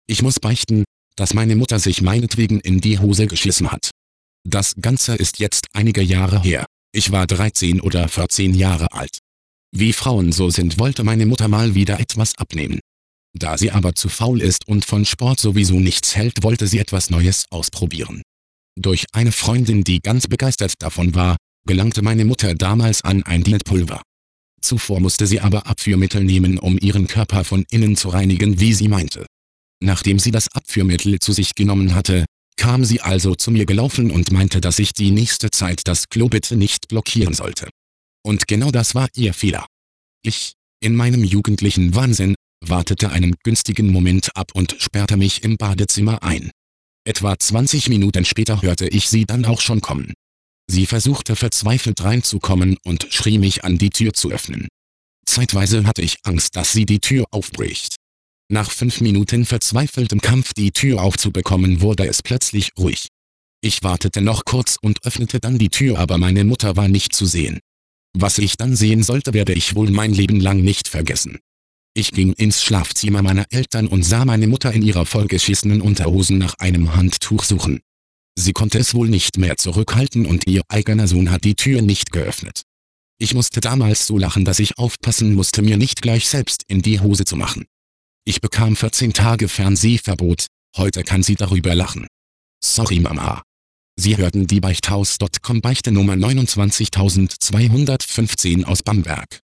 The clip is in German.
Ich muss beichten, dass meine Mutter sich meinetwegen in die Hose geschissen hat. Das Ganze ist jetzt einige Jahre her. Ich war 13 oder 14 Jahre alt. Wie Frauen so sind, wollte meine Mutter mal wieder etwas abnehmen. Da sie aber zu faul ist und von Sport sowieso nichts hält, wollte sie etwas Neues ausprobieren. Durch eine Freundin, die ganz begeistert davon war, gelangte meine Mutter damals an ein Diätpulver. Zuvor musste sie aber Abführmittel nehmen, um ihren Körper von innen zu reinigen, wie sie meinte. Nachdem sie das Abführmittel zu sich genommen hatte, kam sie also zu mir gelaufen und meinte, dass ich die nächste Zeit das Klo bitte nicht blockieren sollte. Und genau das war ihr Fehler. Ich, in meinem jugendlichen Wahnsinn, wartete einen günstigen Moment ab und sperrte mich im Badezimmer ein. Etwa 20 Minuten später hörte ich sie dann auch schon kommen. Sie versuchte verzweifelt reinzukommen und schrie mich an, die Tür zu öffnen. Zeitweise hatte ich Angst, dass sie die Tür aufbricht. Nach 5 Minuten verzweifeltem Kampf, die Tür aufzubekommen, wurde es plötzlich ruhig. Ich wartete noch kurz und öffnete dann die Tür, aber meine Mutter war nicht zu sehen. Was ich dann sehen sollte, werde ich wohl mein Leben lang nicht vergessen. Ich ging ins Schlafzimmer meiner Eltern und sah meine Mutter in ihrer vollgeschissenen Unterhosen nach einem Handtuch suchen. Sie konnte es wohl nicht mehr zurückhalten und ihr eigener Sohn hat die Tür nicht geöffnet. Ich musste damals so lachen, dass ich aufpassen musste, mir nicht gleich selbst in die Hose zu machen. Ich bekam 14 Tage Fernsehverbot, heute kann sie darüber lachen. Sorry Mama. Sie hörten die Beichthaus.com Beichte Nummer 29215 aus Bamberg.